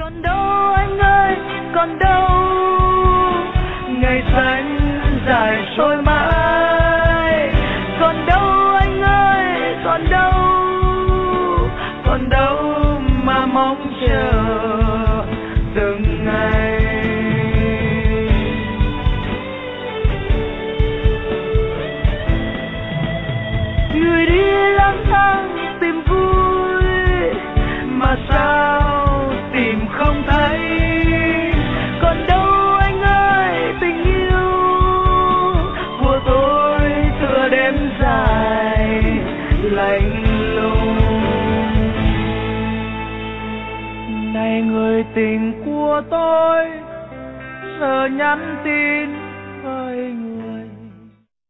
Còn đâu anh ơi, còn đâu ngày xanh dài trôi mãi. Còn đâu anh ơi, còn đâu mà mong chờ từng ngày. Người đi lang thang tìm vui mà sao tìm không thấy. Còn đâu anh ơi, tình yêu của tôi tựa đêm dài lạnh lùng. Này người tình của tôi, giờ nhắn tin hơi